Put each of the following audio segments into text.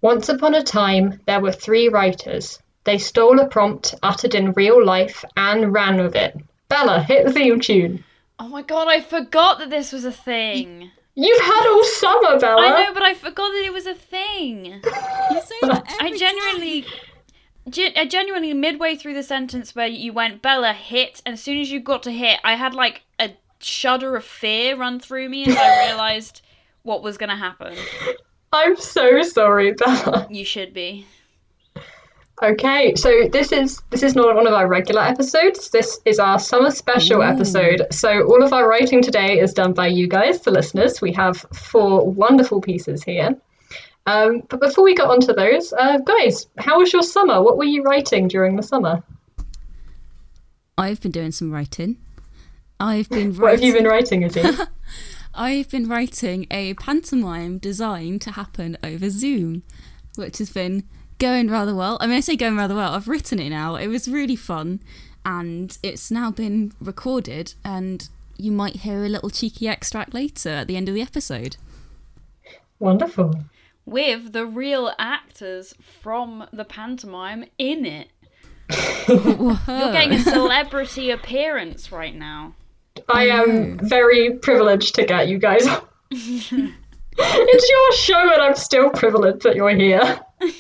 Once upon a time, there were three writers. They stole a prompt uttered in real life and ran with it. Bella, hit the theme tune. Oh my god, I forgot that this was a thing. You've had all summer, Bella. I know, but I forgot that it was a thing. You say that every I genuinely, midway through the sentence where you went, Bella, hit, and as soon as you got to hit, I had like a shudder of fear run through me as I realised what was going to happen. I'm so sorry, Bella. You should be. Okay, so this is not one of our regular episodes. This is our summer special episode. So all of our writing today is done by you guys, the listeners. We have 4 wonderful pieces here. But before we get on to those, guys, how was your summer? What were you writing during the summer? I've been doing some writing. What have you been writing, Izzy? I've been writing a pantomime designed to happen over Zoom, which has been going rather well. I mean, I say going rather well. I've written it now. It was really fun, and it's now been recorded, and you might hear a little cheeky extract later at the end of the episode. Wonderful. With the real actors from the pantomime in it. You're You're getting a celebrity appearance right now. I am very privileged to get you guys on. It's your show and I'm still privileged that you're here.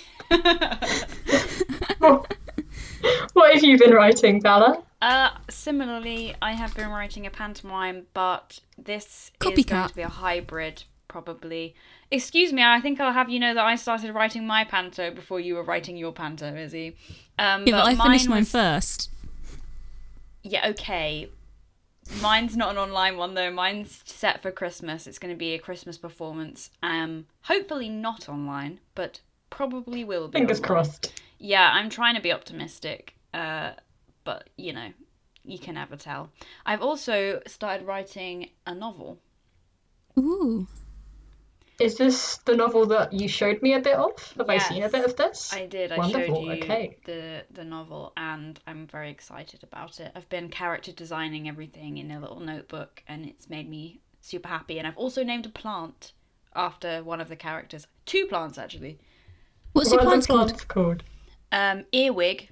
What have you been writing, Bella? Similarly, I have been writing a pantomime, but this is Copycat. going to be a hybrid, probably. Excuse me, I think I'll have you know that I started writing my panto before you were writing your panto, Izzy. Yeah, but I finished mine first. Yeah, okay. Mine's not an online one, though. Mine's set for Christmas. It's going to be a Christmas performance. Hopefully not online, but probably will be. Fingers online. crossed. Yeah, I'm trying to be optimistic, but, you know, you can never tell. I've also started writing a novel. Ooh. Is this the novel that you showed me a bit of? Have I seen a bit of this? I did. I Wonderful. showed you Okay. the novel, and I'm very excited about it. I've been character designing everything in a little notebook, and it's made me super happy. And I've also named a plant after one of the characters. 2 plants, actually. What's your What are plant's the called? plants called? Earwig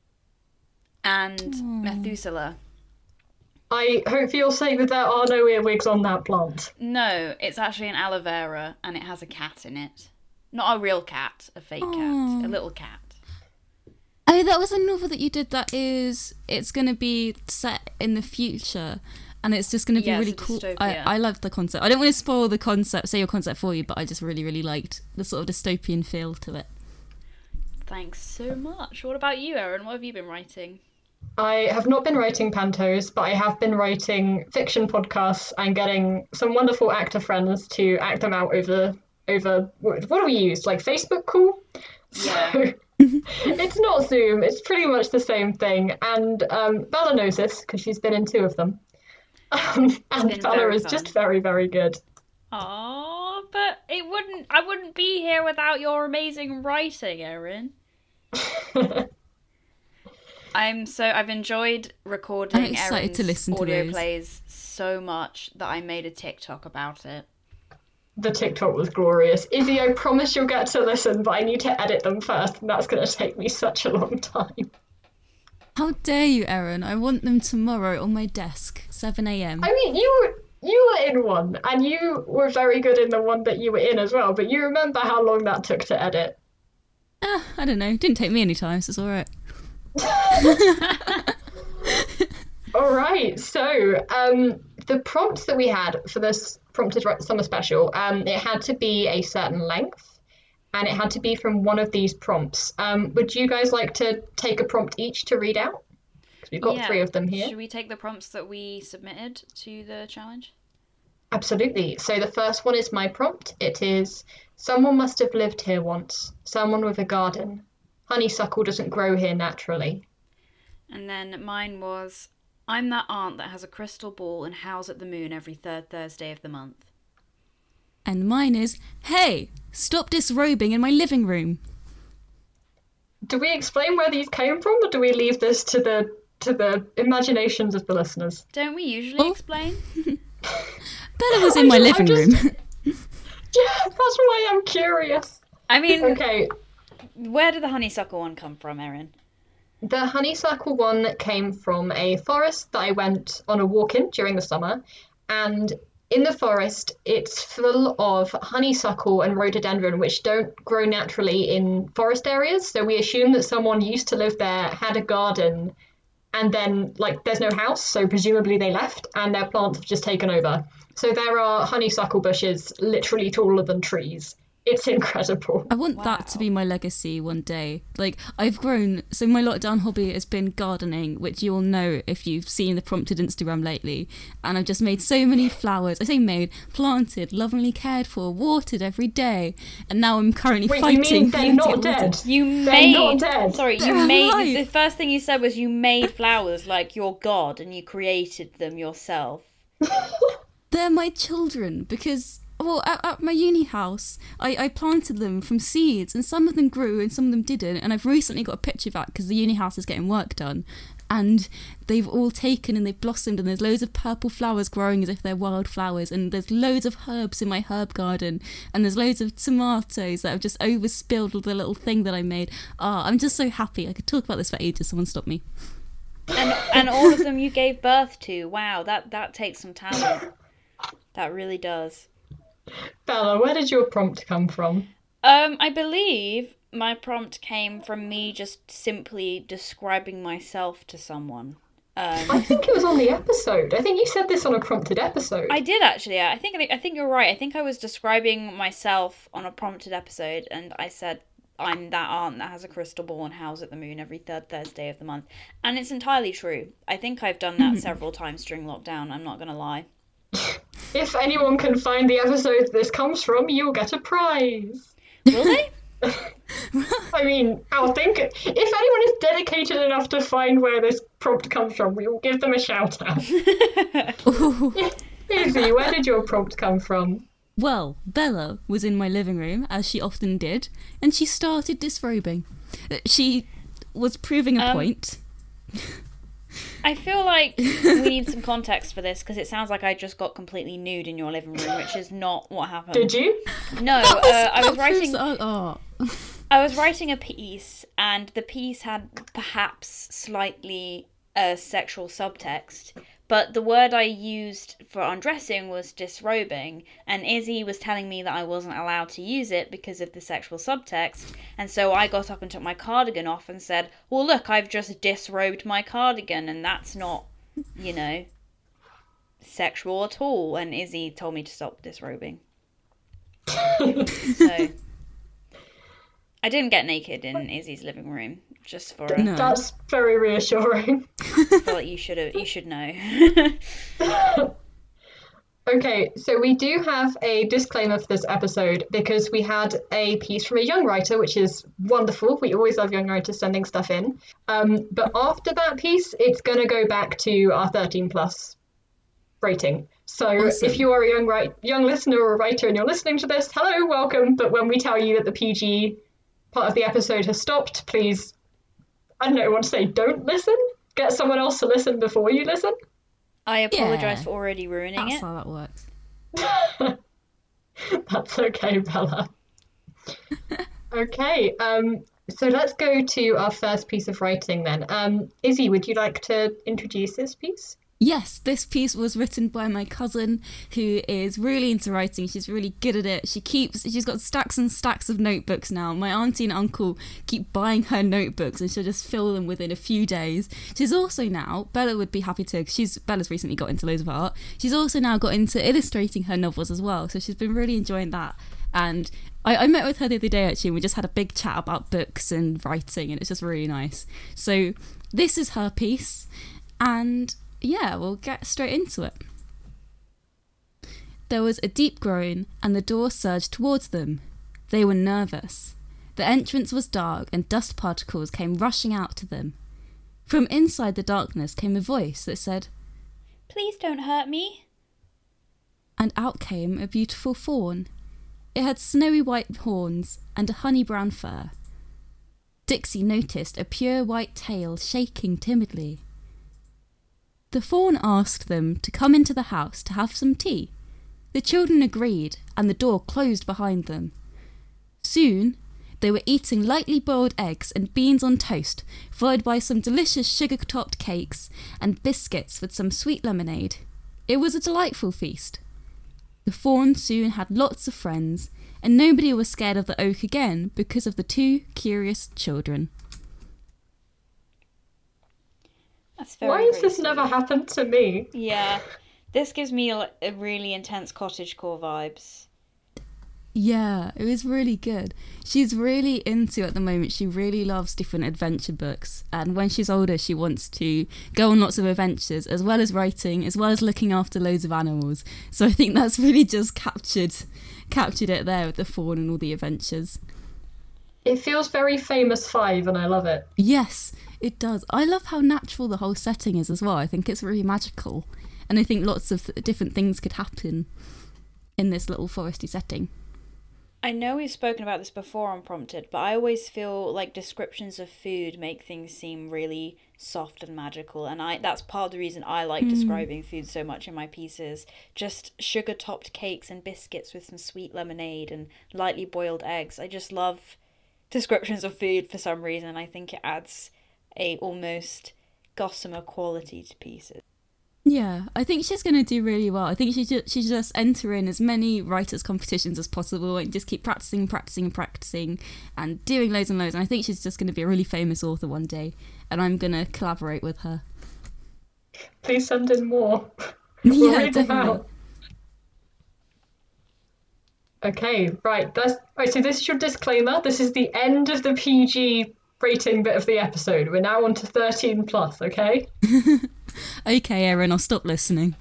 and Methuselah. I hope you're saying that there are no earwigs on that plant. No, it's actually an aloe vera, and it has a cat in it. Not a real cat, a fake cat, a little cat. Oh, that was a novel that you did that it's going to be set in the future, and it's just going to be really it's a cool. dystopia. I love the concept. I don't want to spoil the concept, say your concept for you, but I just really, really liked the sort of dystopian feel to it. Thanks so much. What about you, Erin? What have you been writing? I have not been writing pantos, but I have been writing fiction podcasts and getting some wonderful actor friends to act them out over what do we use? Like Facebook call? Yeah. So, it's not Zoom. It's pretty much the same thing. And Bella knows this because she's been in 2 of them. And been Bella very is fun. just very, very good. Oh, but I wouldn't be here without your amazing writing, Erin. I've enjoyed recording I'm excited Erin's to listen to audio those. plays so much that I made a TikTok about it. The TikTok was glorious. Izzy, I promise you'll get to listen, but I need to edit them first, and that's going to take me such a long time. How dare you, Erin? I want them tomorrow on my desk, 7 a.m. I mean, you were in one, and you were very good in the one that you were in as well, but you remember how long that took to edit. I don't know. Didn't take me any time, so it's all right. All right, so the prompts that we had for this Prompted Summer Special, it had to be a certain length, and it had to be from one of these prompts. Would you guys like to take a prompt each to read out? Because we've got 3 of them here. Should we take the prompts that we submitted to the challenge? Absolutely. So the first one is my prompt. It is, someone must have lived here once. Someone with a garden. Honeysuckle doesn't grow here naturally. And then mine was, I'm that aunt that has a crystal ball and howls at the moon every 3rd Thursday of the month. And mine is, hey, stop disrobing in my living room. Do we explain where these came from, or do we leave this to the imaginations of the listeners? Don't we usually explain? Bella was in my living room. Yeah, that's why I'm curious. I mean, Okay, where did the honeysuckle one come from, Erin? the honeysuckle one came from a forest that I went on a walk in during the summer. And in the forest, it's full of honeysuckle and rhododendron, which don't grow naturally in forest areas. So we assume that someone used to live there, had a garden, and then, like, there's no house, so presumably they left, and their plants have just taken over. So there are honeysuckle bushes literally taller than trees. It's incredible. I want that to be my legacy one day. Like, I've grown, so my lockdown hobby has been gardening, which you all know if you've seen the prompted Instagram lately. And I've just made so many flowers. I say made, planted, lovingly cared for, watered every day. And now I'm currently Wait, fighting. you mean they're not dead? They're not dead. Sorry, you They're made. alive. The first thing you said was you made flowers like you're God and you created them yourself. They're my children because, well, at my uni house, I planted them from seeds and some of them grew and some of them didn't. And I've recently got a picture of that because the uni house is getting work done. And they've all taken and they've blossomed and there's loads of purple flowers growing as if they're wildflowers. And there's loads of herbs in my herb garden. And there's loads of tomatoes that have just overspilled with the little thing that I made. I'm just so happy. I could talk about this for ages. Someone stop me. And all of them you gave birth to. Wow, that takes some talent. That really does. Bella, where did your prompt come from? I believe my prompt came from me just simply describing myself to someone. I think it was on the episode. I think you said this on a prompted episode. I did actually. Yeah. I think you're right. I think I was describing myself on a prompted episode, and I said I'm that aunt that has a crystal ball and howls at the moon every third Thursday of the month, and it's entirely true. I think I've done that several times during lockdown. I'm not gonna lie. If anyone can find the episode this comes from, you'll get a prize. Will they? I mean, I'll think if anyone is dedicated enough to find where this prompt comes from, we will give them a shout out. Izzy, where did your prompt come from? Well, Bella was in my living room, as she often did, and she started disrobing. She was proving a point. I feel like we need some context for this because it sounds like I just got completely nude in your living room, which is not what happened. Did you? No, I was writing. Oh. I was writing a piece, and the piece had perhaps slightly sexual subtext, but the word I used for undressing was disrobing, and Izzy was telling me that I wasn't allowed to use it because of the sexual subtext, and so I got up and took my cardigan off and said, well, look, I've just disrobed my cardigan, and that's not, sexual at all, and Izzy told me to stop disrobing. So I didn't get naked in Izzy's living room, just for No. That's very reassuring. I feel like you should know. Okay, so we do have a disclaimer for this episode because we had a piece from a young writer, which is wonderful. We always love young writers sending stuff in. But after that piece, it's going to go back to our 13 plus rating. So Awesome. if you are a young listener or a writer and you're listening to this, hello, welcome. But when we tell you that the PG part of the episode has stopped, please, I don't know, I want to say don't listen. Get someone else to listen before you listen. I apologise Yeah. for already ruining That's it. how that works. That's okay, Bella. Okay, so let's go to our first piece of writing then. Izzy, would you like to introduce this piece? Yes, this piece was written by my cousin who is really into writing. She's really good at it. She's got stacks and stacks of notebooks now. My auntie and uncle keep buying her notebooks and she'll just fill them within a few days. She's also now, Bella would be happy to, Bella's recently got into loads of art. She's also now got into illustrating her novels as well. So she's been really enjoying that. And I met with her the other day actually and we just had a big chat about books and writing and it's just really nice. So this is her piece and yeah, we'll get straight into it. There was a deep groan and the door surged towards them. They were nervous. The entrance was dark and dust particles came rushing out to them. From inside the darkness came a voice that said, Please don't hurt me. and out came a beautiful fawn. It had snowy white horns and a honey brown fur. Dixie noticed a pure white tail shaking timidly. The fawn asked them to come into the house to have some tea. The children agreed, and the door closed behind them. Soon, they were eating lightly boiled eggs and beans on toast, followed by some delicious sugar-topped cakes and biscuits with some sweet lemonade. It was a delightful feast. The fawn soon had lots of friends, and nobody was scared of the oak again because of the two curious children. That's very, Why has very this sweet. never happened to me? Yeah, this gives me a really intense cottagecore vibes. Yeah, it was really good. She's really into, at the moment, she really loves different adventure books. And when she's older, she wants to go on lots of adventures, as well as writing, as well as looking after loads of animals. So I think that's really just captured it there with the fawn and all the adventures. It feels very Famous Five, and I love it. Yes, it does. I love how natural the whole setting is as well. I think it's really magical. And I think lots of different things could happen in this little foresty setting. I know we've spoken about this before Unprompted, but I always feel like descriptions of food make things seem really soft and magical, and that's part of the reason I like describing food so much in my pieces. Just sugar-topped cakes and biscuits with some sweet lemonade and lightly boiled eggs. I just love descriptions of food for some reason. I think it adds a almost gossamer quality to pieces. Yeah, I think she's going to do really well. I think she should just enter in as many writers' competitions as possible and just keep practicing and doing loads and loads. And I think she's just going to be a really famous author one day. And I'm going to collaborate with her. Please send in more. We'll Yeah, read them definitely. out. Okay, right. So this is your disclaimer. This is the end of the PG rating bit of the episode. We're now on to 13 plus, okay? Okay, Erin, I'll stop listening.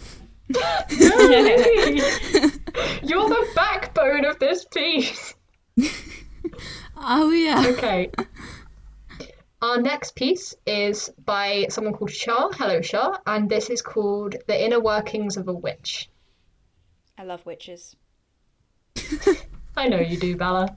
Really? You're the backbone of this piece. Oh, yeah. Okay. Our next piece is by someone called Shah. Hello, Shah. And this is called The Inner Workings of a Witch. I love witches. I know you do, Bella.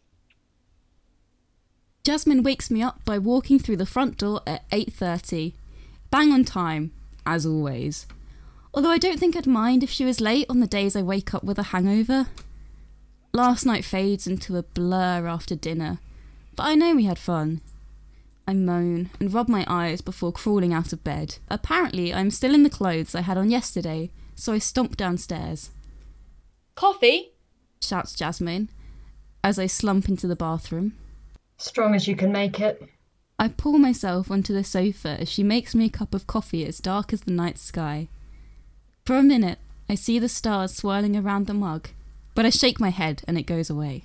Jasmine wakes me up by walking through the front door at 8:30. Bang on time, as always. Although I don't think I'd mind if she was late on the days I wake up with a hangover. Last night fades into a blur after dinner, but I know we had fun. I moan and rub my eyes before crawling out of bed. Apparently, I'm still in the clothes I had on yesterday, so I stomp downstairs. Coffee? Shouts Jasmine, as I slump into the bathroom. Strong as you can make it. I pull myself onto the sofa as she makes me a cup of coffee as dark as the night sky. For a minute, I see the stars swirling around the mug, but I shake my head and it goes away.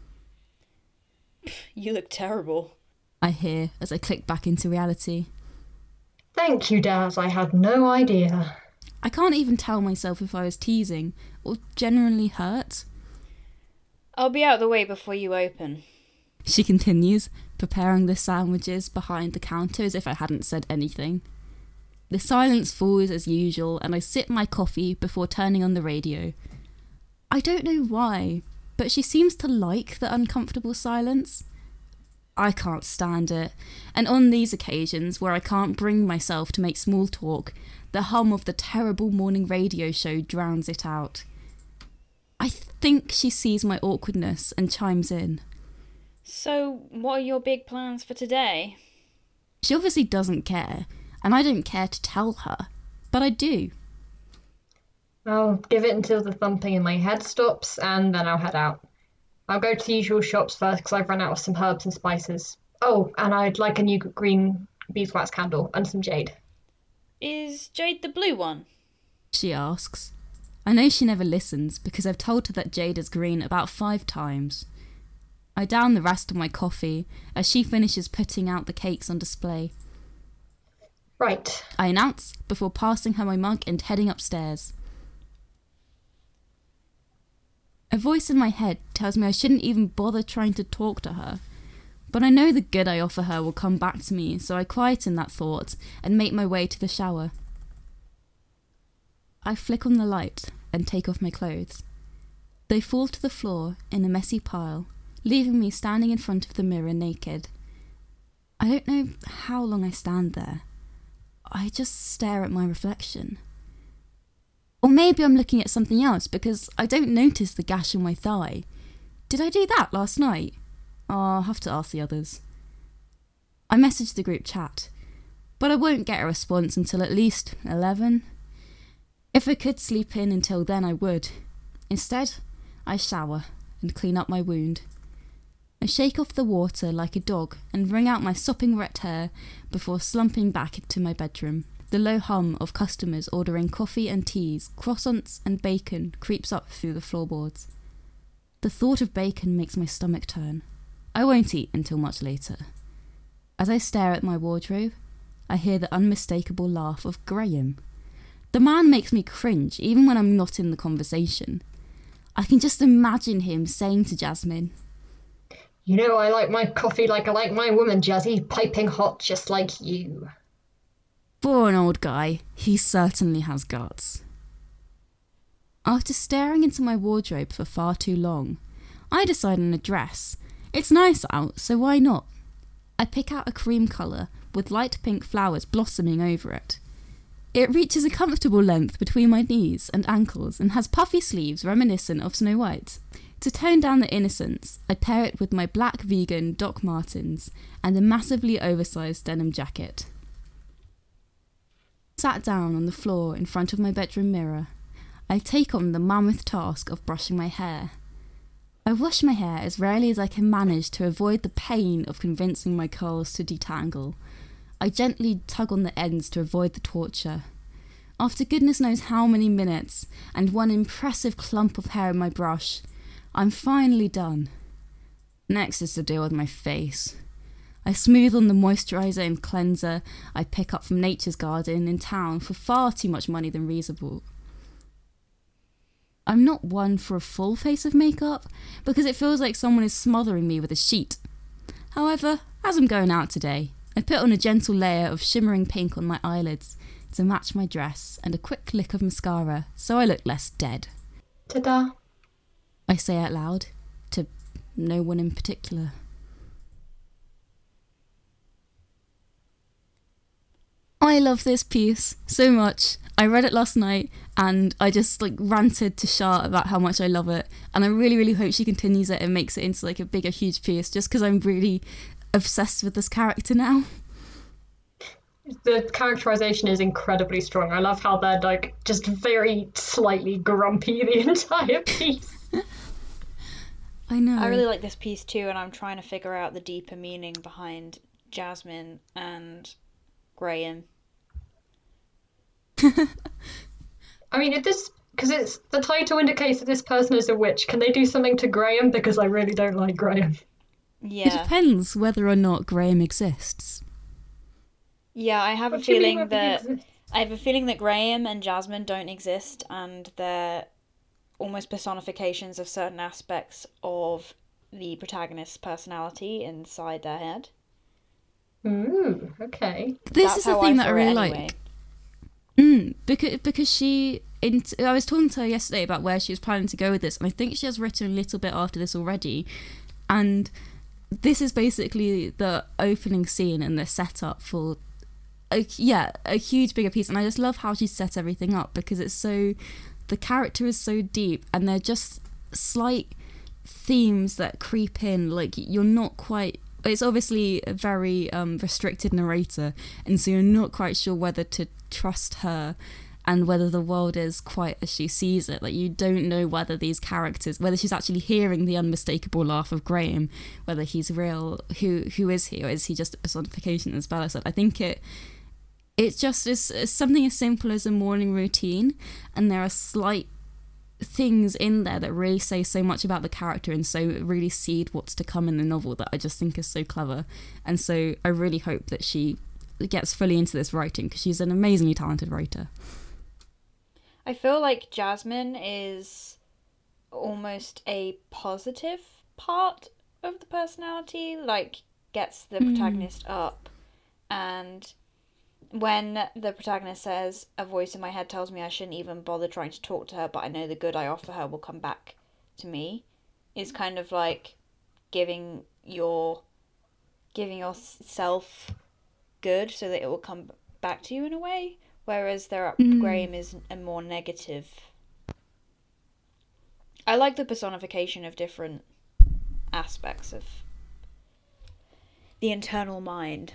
You look terrible. I hear as I click back into reality. Thank you, Daz. I had no idea. I can't even tell myself if I was teasing or genuinely hurt. I'll be out the way before you open. She continues, preparing the sandwiches behind the counter as if I hadn't said anything. The silence falls as usual, and I sip my coffee before turning on the radio. I don't know why, but she seems to like the uncomfortable silence. I can't stand it, and on these occasions where I can't bring myself to make small talk, the hum of the terrible morning radio show drowns it out. I think she sees my awkwardness and chimes in. So, what are your big plans for today? She obviously doesn't care, and I don't care to tell her, but I do. I'll give it until the thumping in my head stops, and then I'll head out. I'll go to the usual shops first because I've run out of some herbs and spices. Oh, and I'd like a new green beeswax candle and some jade. Is Jade the blue one? She asks. I know she never listens because I've told her that jade is green about 5 times. I down the rest of my coffee as she finishes putting out the cakes on display. Right. I announce before passing her my mug and heading upstairs. A voice in my head tells me I shouldn't even bother trying to talk to her, but I know the good I offer her will come back to me, so I quieten that thought and make my way to the shower. I flick on the light and take off my clothes. They fall to the floor in a messy pile, leaving me standing in front of the mirror naked. I don't know how long I stand there. I just stare at my reflection. Or maybe I'm looking at something else because I don't notice the gash in my thigh. Did I do that last night? I'll have to ask the others. I messaged the group chat, but I won't get a response until at least 11. If I could sleep in until then, I would. Instead, I shower and clean up my wound. I shake off the water like a dog and wring out my sopping wet hair before slumping back into my bedroom. The low hum of customers ordering coffee and teas, croissants and bacon creeps up through the floorboards. The thought of bacon makes my stomach turn. I won't eat until much later. As I stare at my wardrobe, I hear the unmistakable laugh of Graham. The man makes me cringe even when I'm not in the conversation. I can just imagine him saying to Jasmine, You know, I like my coffee like I like my woman, Jazzy, piping hot just like you. For an old guy, he certainly has guts. After staring into my wardrobe for far too long, I decide on a dress. It's nice out, so why not? I pick out a cream colour with light pink flowers blossoming over it. It reaches a comfortable length between my knees and ankles and has puffy sleeves reminiscent of Snow White. To tone down the innocence, I pair it with my black vegan Doc Martens and a massively oversized denim jacket. Sat down on the floor in front of my bedroom mirror, I take on the mammoth task of brushing my hair. I wash my hair as rarely as I can manage to avoid the pain of convincing my curls to detangle. I gently tug on the ends to avoid the torture. After goodness knows how many minutes and one impressive clump of hair in my brush, I'm finally done. Next is to deal with my face. I smooth on the moisturiser and cleanser I pick up from Nature's Garden in town for far too much money than reasonable. I'm not one for a full face of makeup because it feels like someone is smothering me with a sheet. However, as I'm going out today, I put on a gentle layer of shimmering pink on my eyelids to match my dress and a quick lick of mascara so I look less dead. Ta-da! I say out loud, to no one in particular. I love this piece so much. I read it last night and I just ranted to Shah about how much I love it, and I really, really hope she continues it and makes it into a bigger, huge piece, just because I'm really obsessed with this character now. The characterization is incredibly strong. I love how they're just very slightly grumpy the entire piece. I know. I really like this piece too, and I'm trying to figure out the deeper meaning behind Jasmine and Graham. I mean, because it's the title indicates that this person is a witch. Can they do something to Graham? Because I really don't like Graham. Yeah. It depends whether or not Graham exists. Yeah, I have a feeling that Graham and Jasmine don't exist, and they're almost personifications of certain aspects of the protagonist's personality inside their head. Ooh, okay. This is the thing that I really like. Because I was talking to her yesterday about where she was planning to go with this, and I think she has written a little bit after this already, and this is basically the opening scene and the setup for a huge bigger piece. And I just love how she set everything up, because the character is so deep, and they're just slight themes that creep in. You're not quite, it's obviously a very restricted narrator, and so you're not quite sure whether to trust her and whether the world is quite as she sees it. You don't know whether these characters, whether she's actually hearing the unmistakable laugh of Graham, whether he's real, who is he, or is he just a personification, as Bella said. I think it just is something as simple as a morning routine, and there are slight things in there that really say so much about the character and so really seed what's to come in the novel, that I just think is so clever. And so I really hope that she gets fully into this writing, because she's an amazingly talented writer. I feel like Jasmine is almost a positive part of the personality, gets the protagonist up, and when the protagonist says, "A voice in my head tells me I shouldn't even bother trying to talk to her, but I know the good I offer her will come back to me," is kind of like giving yourself good so that it will come back to you in a way. Whereas Graham is a more negative. I like the personification of different aspects of the internal mind.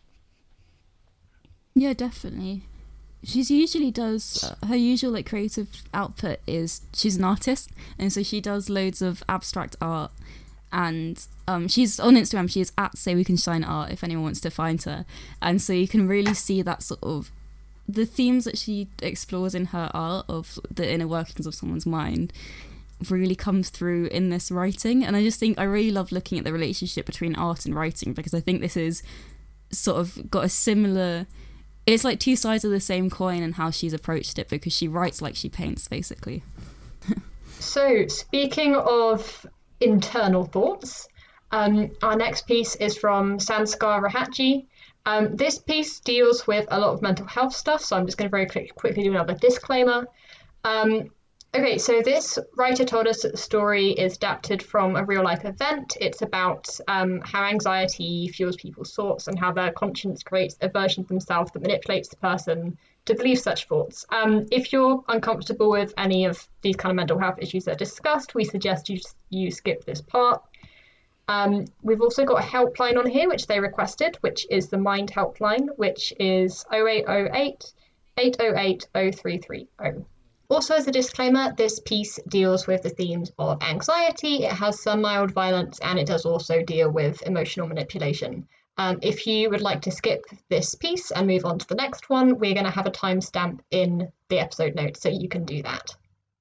Yeah, definitely. She's usually does her usual like creative output is she's an artist, and so she does loads of abstract art. And she's on Instagram. She is at Say We Can Shine Art if anyone wants to find her. And so you can really see that sort of the themes that she explores in her art of the inner workings of someone's mind really comes through in this writing. And I just think I really love looking at the relationship between art and writing, because I think this is sort of got a similar, it's like two sides of the same coin and how she's approached it, because she writes like she paints, basically. So speaking of internal thoughts, our next piece is from Sanskar Rahatji. This piece deals with a lot of mental health stuff, so I'm just going to very quickly do another disclaimer. Okay, so this writer told us that the story is adapted from a real-life event. It's about how anxiety fuels people's thoughts and how their conscience creates a version of themselves that manipulates the person to believe such thoughts. If you're uncomfortable with any of these kind of mental health issues that are discussed, we suggest you skip this part. We've also got a helpline on here, which they requested, which is the Mind Helpline, which is 0808 808 0330. Also, as a disclaimer, this piece deals with the themes of anxiety. It has some mild violence, and it does also deal with emotional manipulation. If you would like to skip this piece and move on to the next one, we're going to have a timestamp in the episode notes, so you can do that.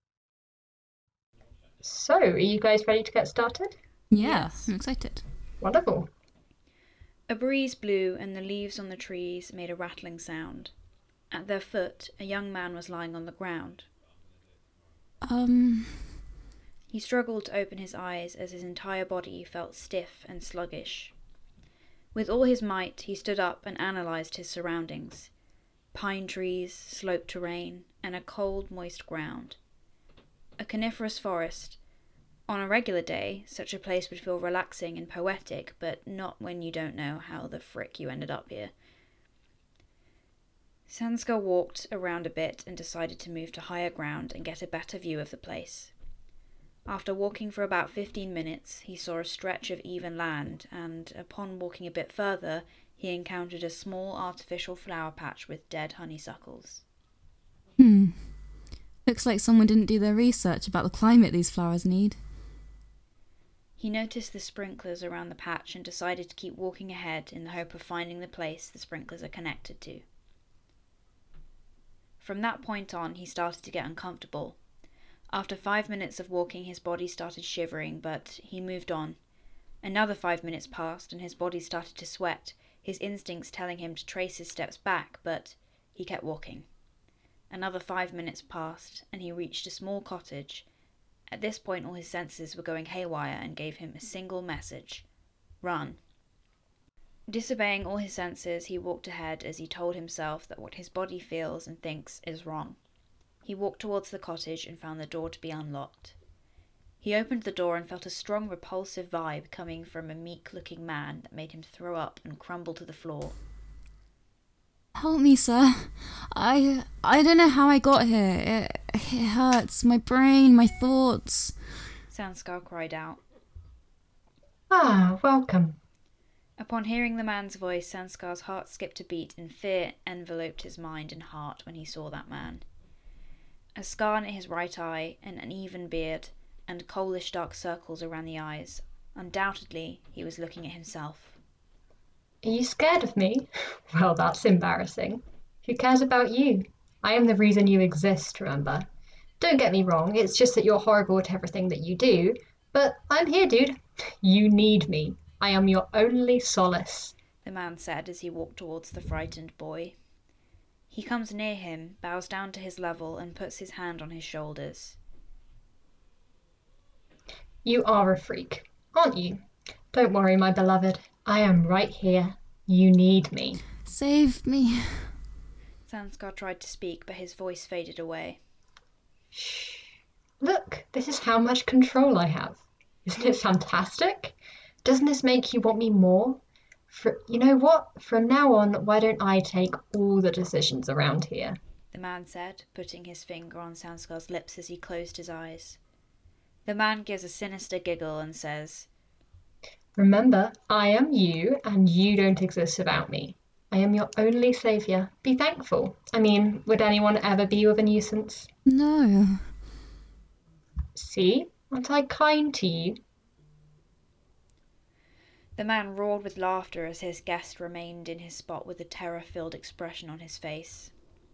So, are you guys ready to get started? Yeah, Yes. I'm excited. Wonderful. A breeze blew and the leaves on the trees made a rattling sound. At their foot, a young man was lying on the ground. He struggled to open his eyes as his entire body felt stiff and sluggish. With all his might, he stood up and analysed his surroundings. Pine trees, sloped terrain, and a cold, moist ground. A coniferous forest. On a regular day, such a place would feel relaxing and poetic, but not when you don't know how the frick you ended up here. Sanskar walked around a bit and decided to move to higher ground and get a better view of the place. After walking for about 15 minutes, he saw a stretch of even land, and upon walking a bit further, he encountered a small artificial flower patch with dead honeysuckles. Looks like someone didn't do their research about the climate these flowers need. He noticed the sprinklers around the patch and decided to keep walking ahead in the hope of finding the place the sprinklers are connected to. From that point on, he started to get uncomfortable. After 5 minutes of walking, his body started shivering, but he moved on. Another 5 minutes passed, and his body started to sweat, his instincts telling him to trace his steps back, but he kept walking. Another 5 minutes passed, and he reached a small cottage. At this point, all his senses were going haywire and gave him a single message: run. Disobeying all his senses, he walked ahead as he told himself that what his body feels and thinks is wrong. He walked towards the cottage and found the door to be unlocked. He opened the door and felt a strong repulsive vibe coming from a meek-looking man that made him throw up and crumble to the floor. Help me, sir. I don't know how I got here. It hurts. My brain, my thoughts. Sanskar cried out. Ah, welcome. Upon hearing the man's voice, Sanskar's heart skipped a beat and fear enveloped his mind and heart when he saw that man. A scar near his right eye, an uneven beard, and coalish dark circles around the eyes. Undoubtedly, he was looking at himself. Are you scared of me? Well, that's embarrassing. Who cares about you? I am the reason you exist, remember? Don't get me wrong, it's just that you're horrible at everything that you do, but I'm here, dude. You need me. I am your only solace, The man said as he walked towards the frightened boy. He comes near him, bows down to his level, and puts his hand on his shoulders. You are a freak, aren't you? Don't worry, my beloved. I am right here. You need me. Save me. Sanskar tried to speak, but his voice faded away. Shh. Look, this is how much control I have. Isn't it fantastic? Doesn't this make you want me more? You know what? From now on, why don't I take all the decisions around here? The man said, putting his finger on Sanskar's lips as he closed his eyes. The man gives a sinister giggle and says, Remember, I am you, and you don't exist without me. I am your only saviour. Be thankful. I mean, would anyone ever be of a nuisance? No. See? Aren't I kind to you? The man roared with laughter as his guest remained in his spot with a terror-filled expression on his face.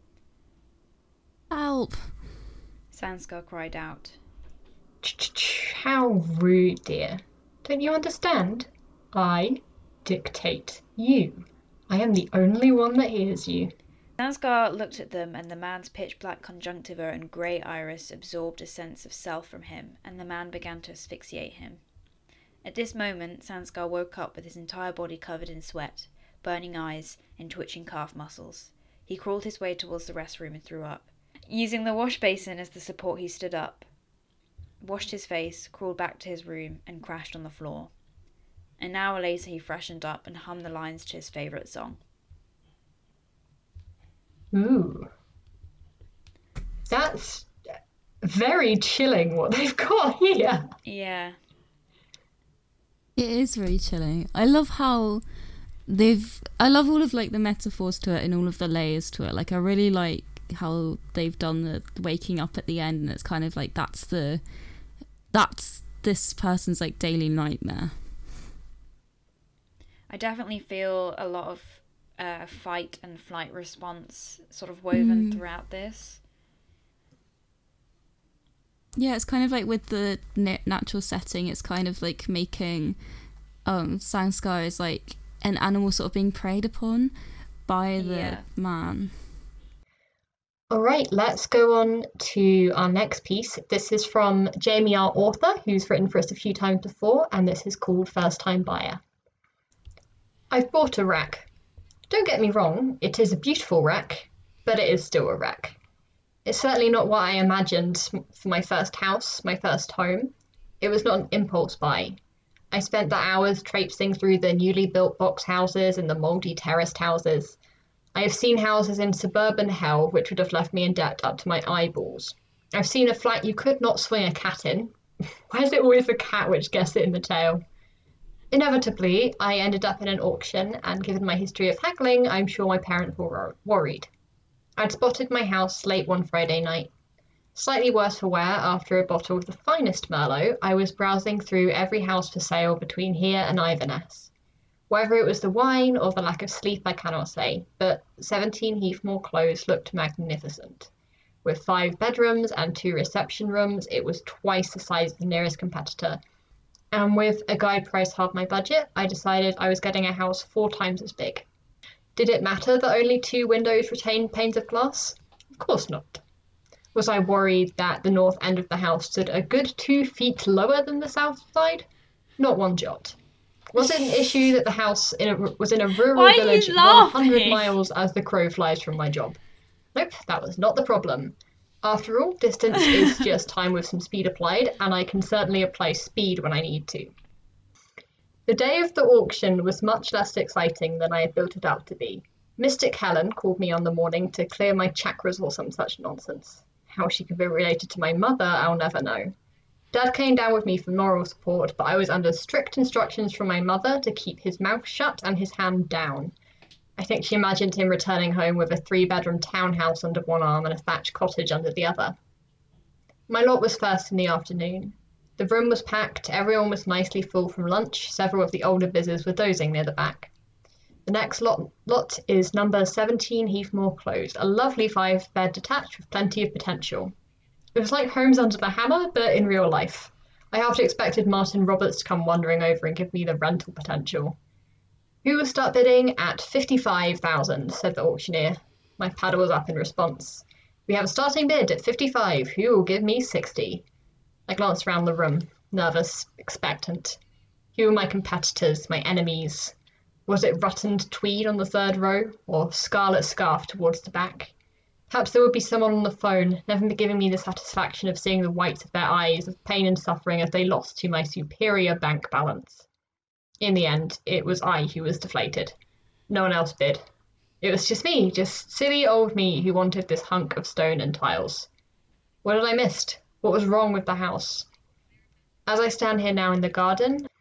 Help. Sanskar cried out. How rude, dear. Don't you understand? I dictate you. I am the only one that hears you. Sanskar looked at them, and the man's pitch-black conjunctiva and grey iris absorbed a sense of self from him, and the man began to asphyxiate him. At this moment, Sanskar woke up with his entire body covered in sweat, burning eyes, and twitching calf muscles. He crawled his way towards the restroom and threw up. Using the wash basin as the support, he stood up, washed his face, crawled back to his room, and crashed on the floor. An hour later he freshened up and hummed the lines to his favourite song. Ooh. That's very chilling what they've got here. Yeah. It is really chilling. I love how I love all of like the metaphors to it and all of the layers to it. Like I really like how they've done the waking up at the end, and it's kind of like that's this person's like daily nightmare. I definitely feel a lot of fight and flight response sort of woven throughout this. Yeah, it's kind of like with the natural setting, it's kind of like making Sanskar is like an animal sort of being preyed upon by the man. All right, let's go on to our next piece. This is from Jamie R. Author, who's written for us a few times before, and this is called First Time Buyer. I've bought a rack. Don't get me wrong, it is a beautiful rack, but it is still a rack. It's certainly not what I imagined for my first house, my first home. It was not an impulse buy. I spent the hours traipsing through the newly built box houses and the mouldy terraced houses. I have seen houses in suburban hell which would have left me in debt up to my eyeballs. I've seen a flat you could not swing a cat in. Why is it always the cat which gets it in the tail? Inevitably, I ended up in an auction, and given my history of haggling, I'm sure my parents were worried. I'd spotted my house late one Friday night. Slightly worse for wear, after a bottle of the finest Merlot, I was browsing through every house for sale between here and Iverness. Whether it was the wine or the lack of sleep, I cannot say, but 17 Heathmore Close looked magnificent. With 5 bedrooms and 2 reception rooms, it was twice the size of the nearest competitor. And with a guide price half my budget, I decided I was getting a house 4 times as big. Did it matter that only 2 windows retained panes of glass? Of course not. Was I worried that the north end of the house stood a good 2 feet lower than the south side? Not one jot. Was it an issue that the house was in a rural village 100 miles as the crow flies from my job? Nope, that was not the problem. After all, distance is just time with some speed applied, and I can certainly apply speed when I need to. The day of the auction was much less exciting than I had built it out to be. Mystic Helen called me on the morning to clear my chakras or some such nonsense. How she could be related to my mother, I'll never know. Dad came down with me for moral support, but I was under strict instructions from my mother to keep his mouth shut and his hand down. I think she imagined him returning home with a 3-bedroom townhouse under one arm and a thatched cottage under the other. My lot was first in the afternoon. The room was packed, everyone was nicely full from lunch, several of the older visitors were dozing near the back. The next lot is number 17 Heathmore Close, a lovely 5-bed detached with plenty of potential. It was like Homes Under the Hammer, but in real life. I half expected Martin Roberts to come wandering over and give me the rental potential. Who will start bidding at 55,000, said the auctioneer. My paddle was up in response. We have a starting bid at 55. Who will give me 60? I glanced around the room, nervous, expectant. Who were my competitors, my enemies? Was it ruttened tweed on the 3rd row, or scarlet scarf towards the back? Perhaps there would be someone on the phone, never giving me the satisfaction of seeing the whites of their eyes of pain and suffering as they lost to my superior bank balance. In the end, it was I who was deflated. No one else bid. It was just me, just silly old me who wanted this hunk of stone and tiles. What had I missed? What was wrong with the house? As I stand here now in the garden,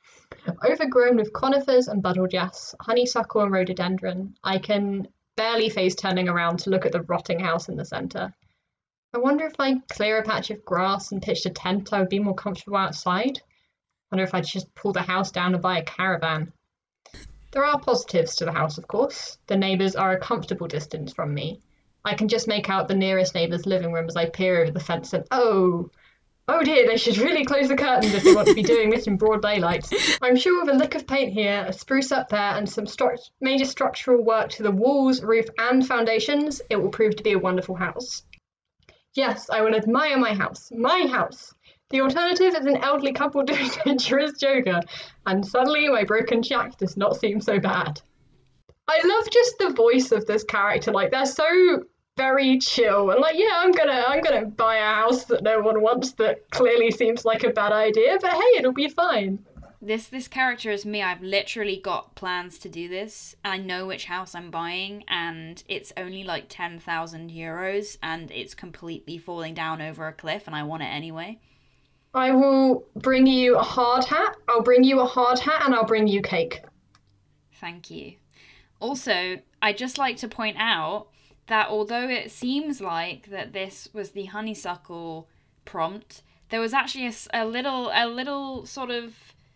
Overgrown with conifers and buddeljas, honeysuckle and rhododendron, I can barely face turning around to look at the rotting house in the centre. I wonder if I clear a patch of grass and pitched a tent, I would be more comfortable outside. I wonder if I'd just pull the house down and buy a caravan. There are positives to the house, of course. The neighbours are a comfortable distance from me. I can just make out the nearest neighbour's living room as I peer over the fence and oh dear, they should really close the curtains if they want to be doing this in broad daylight. I'm sure with a lick of paint here, a spruce up there, and some major structural work to the walls, roof, and foundations, it will prove to be a wonderful house. Yes, I will admire my house. My house! The alternative is an elderly couple doing dangerous yoga, and suddenly my broken shack does not seem so bad. I love just the voice of this character. Like, they're so very chill and like, yeah, I'm gonna buy a house that no one wants that clearly seems like a bad idea, but hey, it'll be fine. This character is me. I've literally got plans to do this. I know which house I'm buying, and it's only like 10,000 euros, and it's completely falling down over a cliff, and I want it anyway. I will bring you a hard hat. I'll bring you a hard hat, and I'll bring you cake. Thank you. Also, I'd just like to point out that although it seems like that this was the honeysuckle prompt, there was actually a little sort of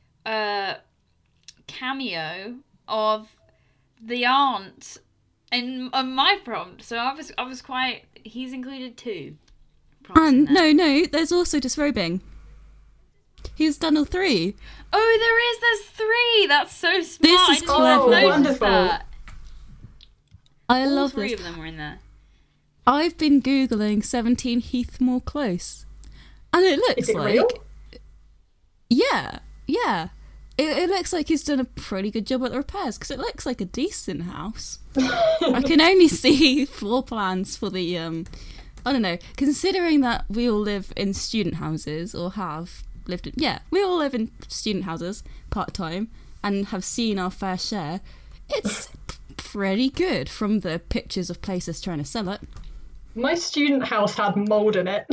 cameo of the aunt in my prompt. So I was quite. He's included too. And no, there's also disrobing. He's done all 3. Oh, there's 3. That's so smart. This is clever. Wonderful. That. I All love 3 this. of them were in there. I've been Googling 17 Heathmore Close. And it looks Is it like... real? Yeah. It looks like he's done a pretty good job at the repairs, because it looks like a decent house. I can only see floor plans for the... I don't know. Considering that we all live in student houses, or have lived in... Yeah, we all live in student houses, part-time, and have seen our fair share. It's... pretty good from the pictures of places trying to sell it. My student house had mould in it.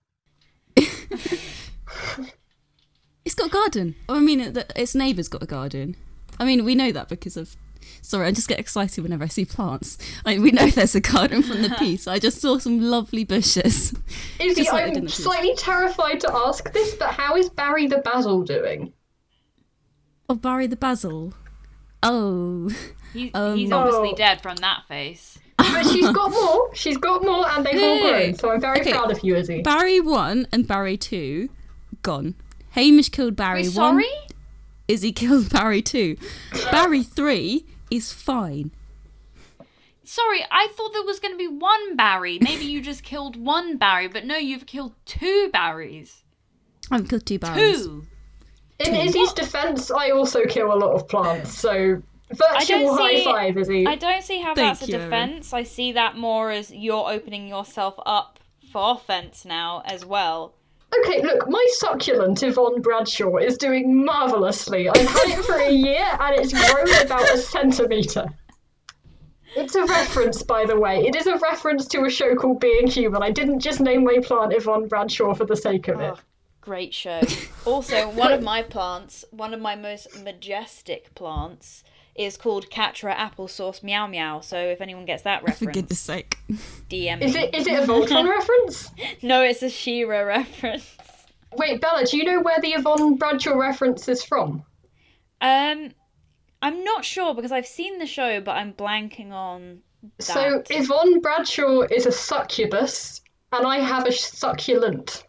It's got a garden. I mean, its neighbour's got a garden. I mean, we know that because of... Sorry, I just get excited whenever I see plants. We know there's a garden from the piece. I just saw some lovely bushes. Izzy, like they did in I'm the piece. slightly terrified to ask this, but how is Barry the Basil doing? Oh, Barry the Basil. Oh. He's obviously dead from that face. But she's got more, and they've all grown, so I'm very Okay. proud of you, Izzy. Barry 1 and Barry 2, gone. Hamish killed Barry Wait, 1. sorry? Izzy killed Barry 2. Barry 3 is fine. Sorry, I thought there was going to be 1 Barry. Maybe you just killed 1 Barry, but no, you've killed 2 Barrys. I've killed 2 Barrys. 2. In Izzy's defence, I also kill a lot of plants, so virtual high five, Izzy. I don't see how Thank that's a you. defence. I see that more as you're opening yourself up for offence now as well. Okay, look, my succulent Yvonne Bradshaw is doing marvellously. I've had it for a year and it's grown about a centimetre. It's a reference, by the way. It is a reference to a show called Being Human. I didn't just name my plant Yvonne Bradshaw for the sake of it. Oh, great show. Also, one of my plants, one of my most majestic plants, is called Catra Applesauce Meow Meow. So if anyone gets that For reference, goodness sake. DM me. Is it a Voltron reference? No, it's a She-Ra reference. Wait, Bella, do you know where the Yvonne Bradshaw reference is from? I'm not sure because I've seen the show, but I'm blanking on that. So Yvonne Bradshaw is a succubus, and I have a succulent.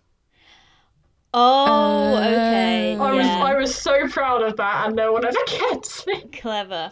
Oh, okay. I was so proud of that, and no one ever gets it. Clever.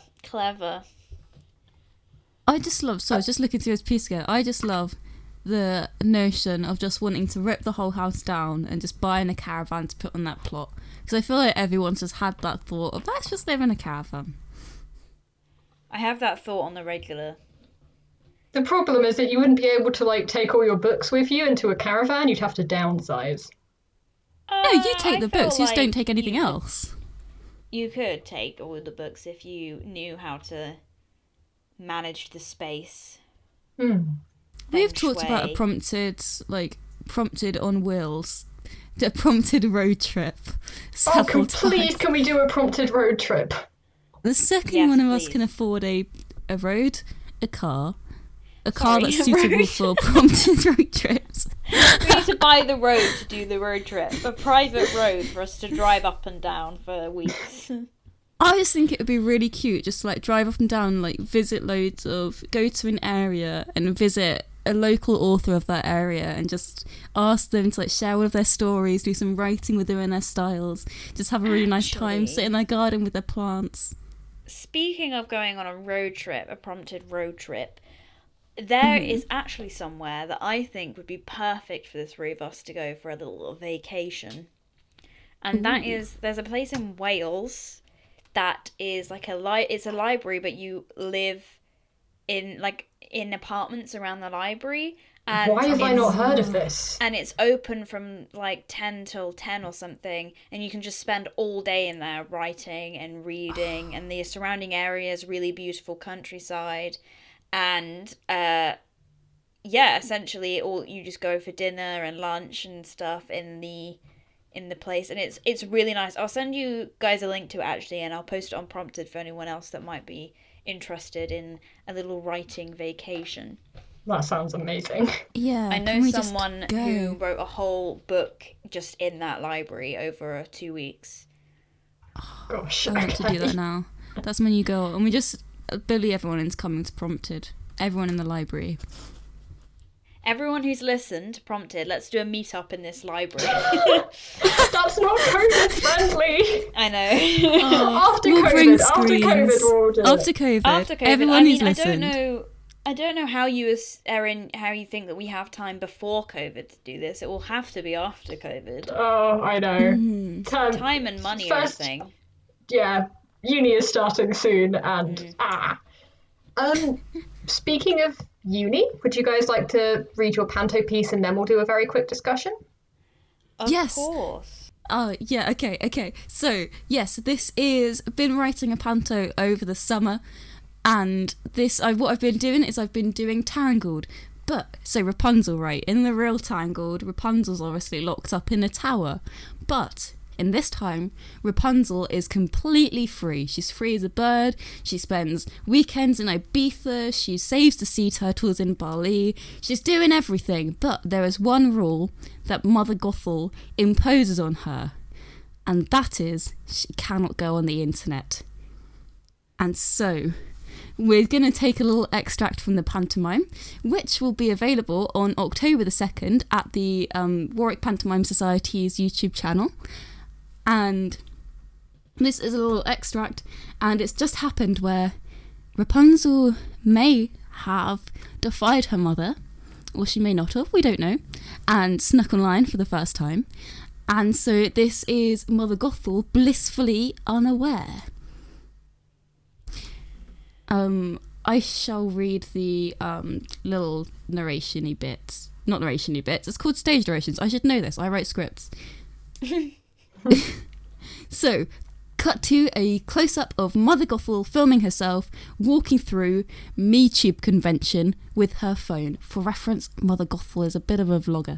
I just love, so I was just looking through his piece again. I just love the notion of just wanting to rip the whole house down and just buying a caravan to put on that plot. Because I feel like everyone's just had that thought of, let's just live in a caravan. I have that thought on the regular. The problem is that you wouldn't be able to take all your books with you into a caravan. You'd have to downsize. No, you take I the feel books, you just like don't take anything you could- else. You could take all the books if you knew how to manage the space. We've Feng talked about shui. a prompted on wheels a prompted road trip several please, times. can we do a prompted road trip? The second Yes, one of us please. can afford a car Sorry, that's a suitable road. for prompted road trips. We need to buy the road to do the road trip. A private road for us to drive up and down for weeks. I just think it would be really cute just to like drive up and down, like visit go to an area and visit a local author of that area and just ask them to like share all of their stories, do some writing with them in their styles, just have a really nice time, sit in their garden with their plants. Speaking of going on a road trip, a prompted road trip, there is actually somewhere that I think would be perfect for the three of us to go for a little vacation. And that is, there's a place in Wales that is like it's a library, but you live in apartments around the library. And Why have I it's- not heard of this? And it's open from like 10 till 10 or something, and you can just spend all day in there writing and reading, and the surrounding area is really beautiful countryside. And essentially you just go for dinner and lunch and stuff in the place, and it's really nice. I'll send you guys a link to it actually, and I'll post it on Prompted for anyone else that might be interested in a little writing vacation. That sounds amazing. Yeah, I know can we just someone go? who wrote a whole book just in that library over 2 weeks. Gosh, I want to do that now. That's my new goal. And we just bully everyone into coming to Prompted. Everyone in the library. Everyone who's listened to Prompted, let's do a meet-up in this library. That's not COVID friendly. I know. After We'll COVID, bring after screens. COVID, we'll do it. After COVID, After COVID, everyone who's listened. I don't know how you, Erin, how you think that we have time before COVID to do this. It will have to be after COVID. Oh, I know. Time and money are a first- thing. Yeah, uni is starting soon, and speaking of uni, would you guys like to read your panto piece and then we'll do a very quick discussion? Of Yes. course. Oh, yeah, okay. So, yes, this is been writing a panto over the summer, and what I've been doing is I've been doing Tangled. But, so Rapunzel, right, in the real Tangled, Rapunzel's obviously locked up in a tower. But, in this time, Rapunzel is completely free. She's free as a bird, she spends weekends in Ibiza, she saves the sea turtles in Bali, she's doing everything. But there is one rule that Mother Gothel imposes on her, and that is she cannot go on the internet. And so we're going to take a little extract from the pantomime, which will be available on October the 2nd at the Warwick Pantomime Society's YouTube channel. And this is a little extract, and it's just happened where Rapunzel may have defied her mother, or she may not have, we don't know, and snuck online for the first time. And so this is Mother Gothel blissfully unaware. I shall read the little narration-y bits. Not narration-y bits, it's called stage narrations. I should know this, I write scripts. So, cut to a close-up of Mother Gothel filming herself walking through MeTube convention with her phone. For reference, Mother Gothel is a bit of a vlogger.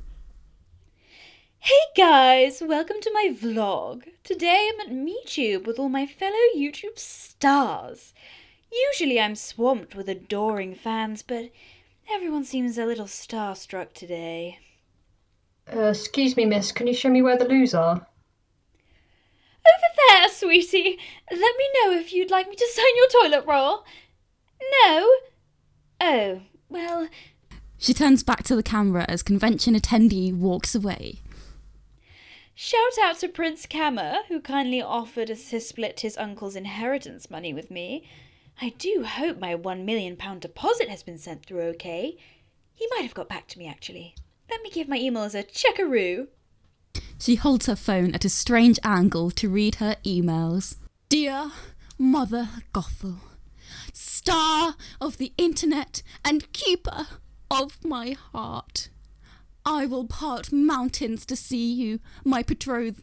Hey guys, welcome to my vlog. Today I'm at MeTube with all my fellow YouTube stars. Usually I'm swamped with adoring fans, but everyone seems a little starstruck today. Excuse me, miss, can you show me where the loos are? Over there, sweetie. Let me know if you'd like me to sign your toilet roll. No? Oh, well... She turns back to the camera as convention attendee walks away. Shout out to Prince Kammer, who kindly offered to split his uncle's inheritance money with me. I do hope my £1 million deposit has been sent through okay. He might have got back to me, actually. Let me give my emails a checkaroo. She holds her phone at a strange angle to read her emails. Dear Mother Gothel, star of the internet and keeper of my heart, I will part mountains to see you, my betrothed.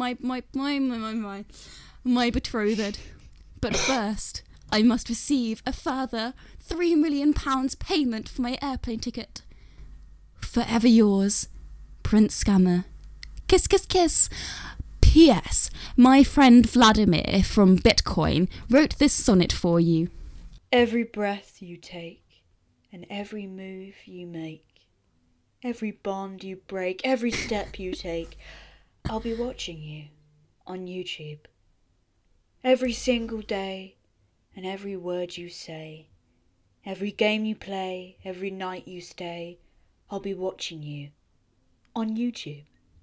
But first, I must receive a further £3 million payment for my airplane ticket. Forever yours, Prince Scammer, Kiss, kiss, kiss. P.S. My friend Vladimir from Bitcoin wrote this sonnet for you. Every breath you take and every move you make, every bond you break, every step you take, I'll be watching you on YouTube. Every single day and every word you say, every game you play, every night you stay, I'll be watching you on YouTube.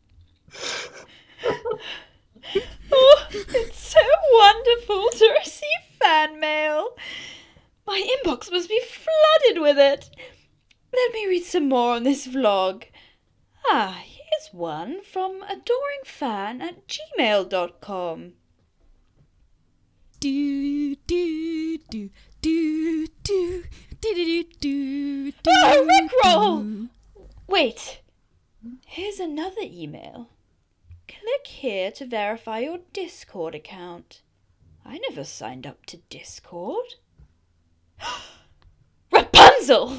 Oh, it's so wonderful to receive fan mail. My inbox must be flooded with it. Let me read some more on this vlog. Here's one from adoringfan@gmail.com. Do do do do do do do do. Oh, Rickroll! Wait, here's another email. Click here to verify your Discord account. I never signed up to Discord. Rapunzel!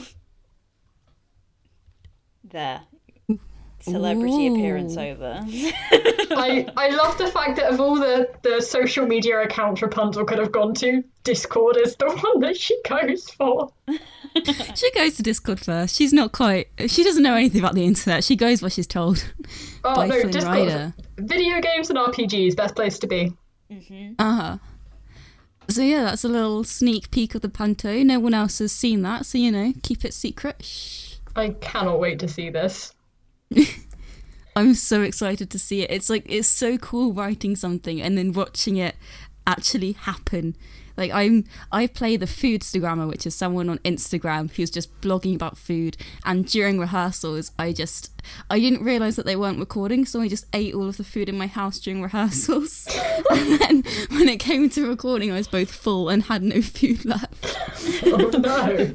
There. Celebrity appearance over. I love the fact that of all the social media accounts Rapunzel could have gone to, Discord is the one that she goes for. She goes to Discord first. She doesn't know anything about the internet. She goes what she's told. Oh by no, Flynn Discord. Rider. Video games and RPGs, best place to be. Uh-huh. So yeah, that's a little sneak peek of the panto. No one else has seen that, so keep it secret. Shh. I cannot wait to see this. I'm so excited to see it. It's so cool writing something and then watching it actually happen. Like I play the Foodstagrammer, which is someone on Instagram who's just blogging about food, and during rehearsals I didn't realise that they weren't recording, so I just ate all of the food in my house during rehearsals. And then when it came to recording I was both full and had no food left. Oh no.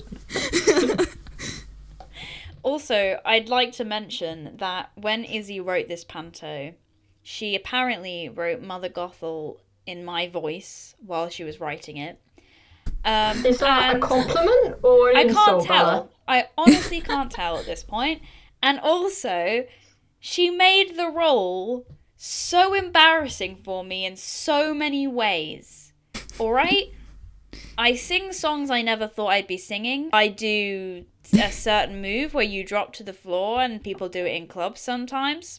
Also, I'd like to mention that when Izzy wrote this panto, she apparently wrote Mother Gothel in my voice while she was writing it. Is that a compliment or an insult? I can't tell. I honestly can't tell at this point. And also, she made the role so embarrassing for me in so many ways. Alright? I sing songs I never thought I'd be singing. I do a certain move where you drop to the floor, and people do it in clubs sometimes.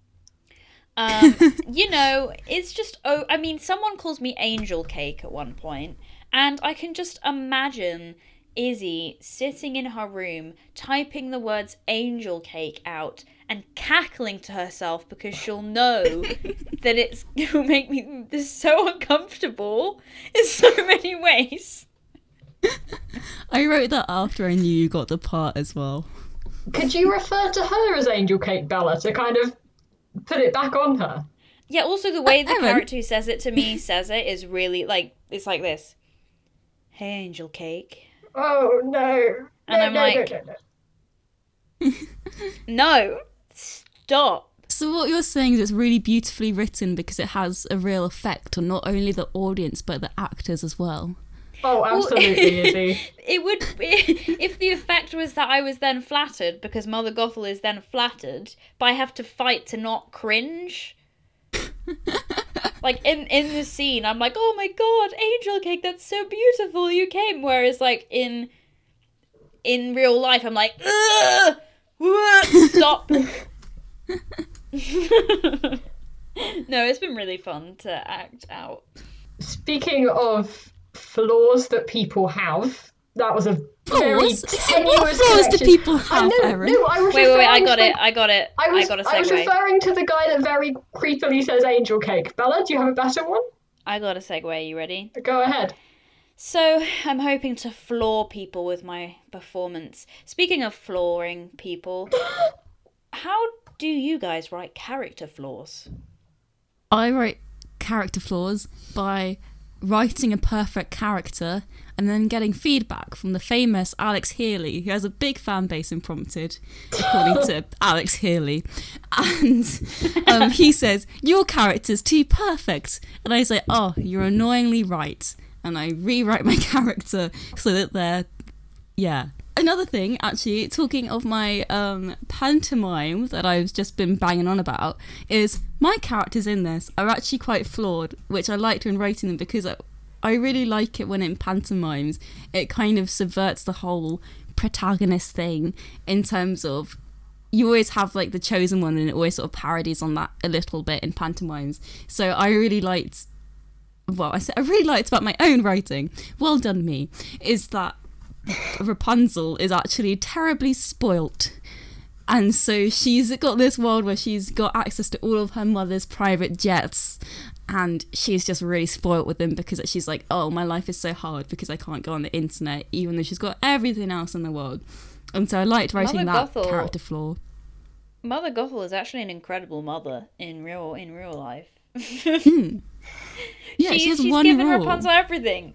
It's just, someone calls me Angel Cake at one point, and I can just imagine Izzy sitting in her room, typing the words Angel Cake out, and cackling to herself because she'll know that it will make me so uncomfortable in so many ways. I wrote that after I knew you got the part as well. Could you refer to her as Angel Cake Bella to kind of put it back on her? Yeah, also the way the character who says it to me says it is really, it's like this. Hey, Angel Cake. Oh, no. And I'm like, no, stop. So what you're saying is it's really beautifully written because it has a real effect on not only the audience but the actors as well. Oh, absolutely, Izzy. It would be, if the effect was that I was then flattered, because Mother Gothel is then flattered, but I have to fight to not cringe. Like, in the scene, I'm like, oh my god, Angel Cake, that's so beautiful, you came. Whereas, like, in real life, I'm like, ugh, stop. No, it's been really fun to act out. Speaking of flaws that people have, that was a very tenuous What flaws do people have, Erin? No, I was wait, I got it. I got a segue. I was referring to the guy that very creepily says Angel Cake. Bella, do you have a better one? I got a segue. You ready? Go ahead. So, I'm hoping to floor people with my performance. Speaking of flooring people, how do you guys write character flaws? I write character flaws by writing a perfect character and then getting feedback from the famous Alex Healy, who has a big fan base in Prompted, according to Alex Healy. And he says, your character's too perfect. And I say, oh, you're annoyingly right. And I rewrite my character so that they're, another thing, actually, talking of my pantomime that I've just been banging on about, is my characters in this are actually quite flawed, which I liked when writing them because I really like it when in pantomimes it kind of subverts the whole protagonist thing in terms of you always have like the chosen one and it always sort of parodies on that a little bit in pantomimes. So I really liked about my own writing, well done me, is that Rapunzel is actually terribly spoilt. And so she's got this world where she's got access to all of her mother's private jets and she's just really spoilt with them because she's like, oh, my life is so hard because I can't go on the internet, even though she's got everything else in the world. And so I liked writing that character flaw. Mother Gothel is actually an incredible mother in real life. Yeah, she's given Rapunzel everything.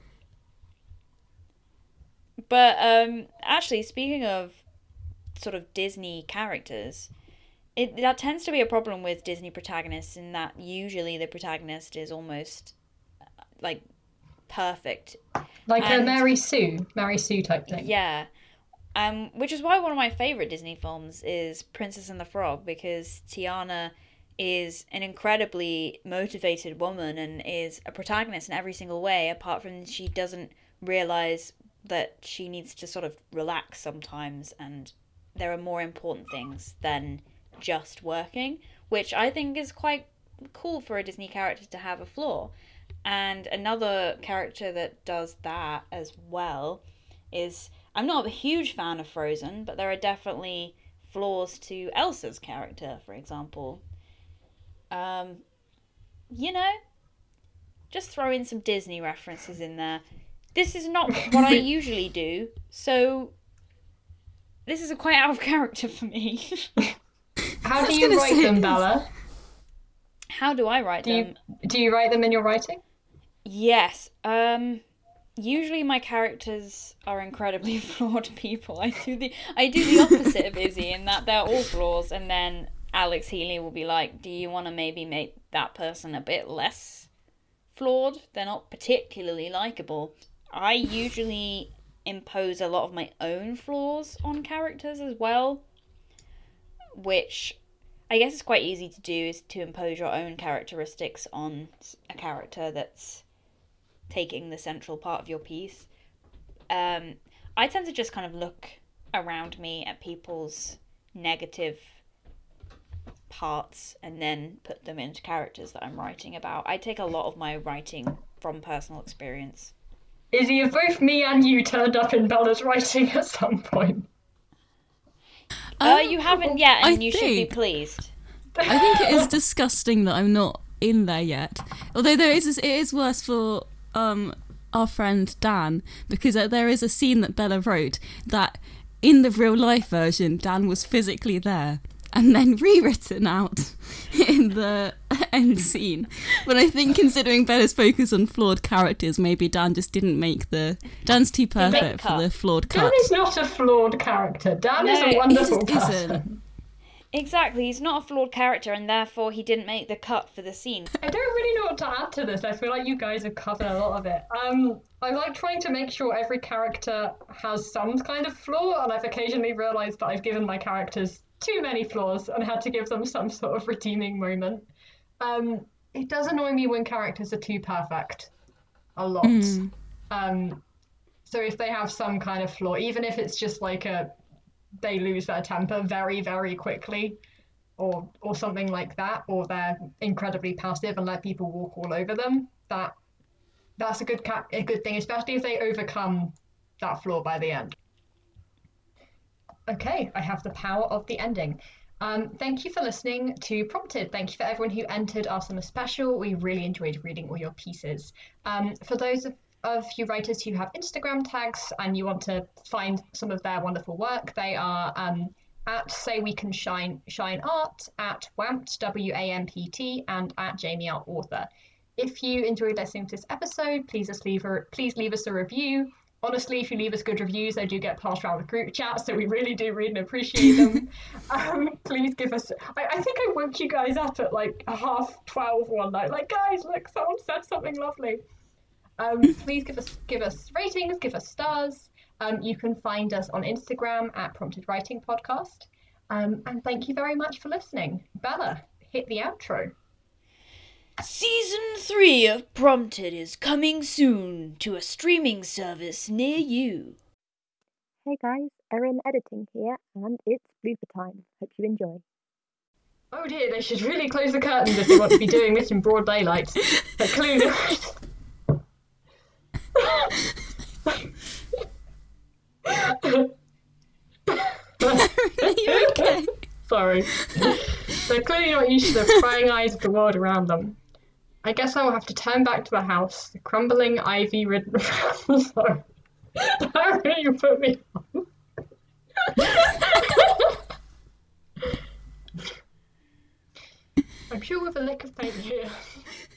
But actually, speaking of sort of Disney characters, that tends to be a problem with Disney protagonists in that usually the protagonist is almost like perfect. Like a Mary Sue type thing. Yeah. Which is why one of my favourite Disney films is Princess and the Frog, because Tiana is an incredibly motivated woman and is a protagonist in every single way, apart from she doesn't realise that she needs to sort of relax sometimes and there are more important things than just working, which I think is quite cool for a Disney character to have a flaw. And another character that does that as well is, I'm not a huge fan of Frozen, but there are definitely flaws to Elsa's character, for example. Just throw in some Disney references in there. This is not what I usually do, so this is quite out of character for me. How do you write them, Bella? How do I write them? Do you write them in your writing? Yes. Usually my characters are incredibly flawed people. I do the opposite of Izzy in that they're all flaws, and then Alex Healy will be like, do you want to maybe make that person a bit less flawed? They're not particularly likable. I usually impose a lot of my own flaws on characters as well, which I guess is quite easy to do, is to impose your own characteristics on a character that's taking the central part of your piece. I tend to just kind of look around me at people's negative parts and then put them into characters that I'm writing about. I take a lot of my writing from personal experience. Izzy, have both me and you turned up in Bella's writing at some point? You haven't yet, and you should be pleased. I think it is disgusting that I'm not in there yet. Although it is worse for our friend Dan, because there is a scene that Bella wrote that in the real life version Dan was physically there and then rewritten out in the end scene. But I think considering Bella's focus on flawed characters, maybe Dan just didn't make Dan's too perfect for the flawed cut. Dan is not a flawed character. Dan is a wonderful person. Exactly, he's not a flawed character, and therefore he didn't make the cut for the scene. I don't really know what to add to this. I feel like you guys have covered a lot of it. I like trying to make sure every character has some kind of flaw, and I've occasionally realised that I've given my characters too many flaws and had to give them some sort of redeeming moment. It does annoy me when characters are too perfect. A lot. So if they have some kind of flaw, even if it's just like they lose their temper very, very quickly, or something like that, or they're incredibly passive and let people walk all over them, that's a good thing, especially if they overcome that flaw by the end. Okay, I have the power of the ending. Thank you for listening to Prompted. Thank you for everyone who entered our summer special. We really enjoyed reading all your pieces. For those of you writers who have Instagram tags and you want to find some of their wonderful work, they are at Say We Can Shine Art, at WAMPT, WAMPT, and at Jamie Art Author. If you enjoyed listening to this episode, please leave us a review. Honestly, if you leave us good reviews, they do get passed around the group chat, so we really do read and appreciate them. Please give us... I think I woke you guys up at like 12:30 one night. Like, guys, look, someone said something lovely. Please give us ratings, give us stars. You can find us on Instagram at Prompted Writing Podcast. And thank you very much for listening. Bella, hit the outro. Season 3 of Prompted is coming soon to a streaming service near you. Hey guys, Erin editing here, and it's blooper time. Hope you enjoy. Oh dear, they should really close the curtains if they want to be doing this in broad daylight. But clearly... Are you okay? Sorry. They're clearly not used to the prying eyes of the world around them. I guess I will have to turn back to the house, the crumbling, ivy-ridden... Sorry. That really put me off. I'm sure with a lick of paint here.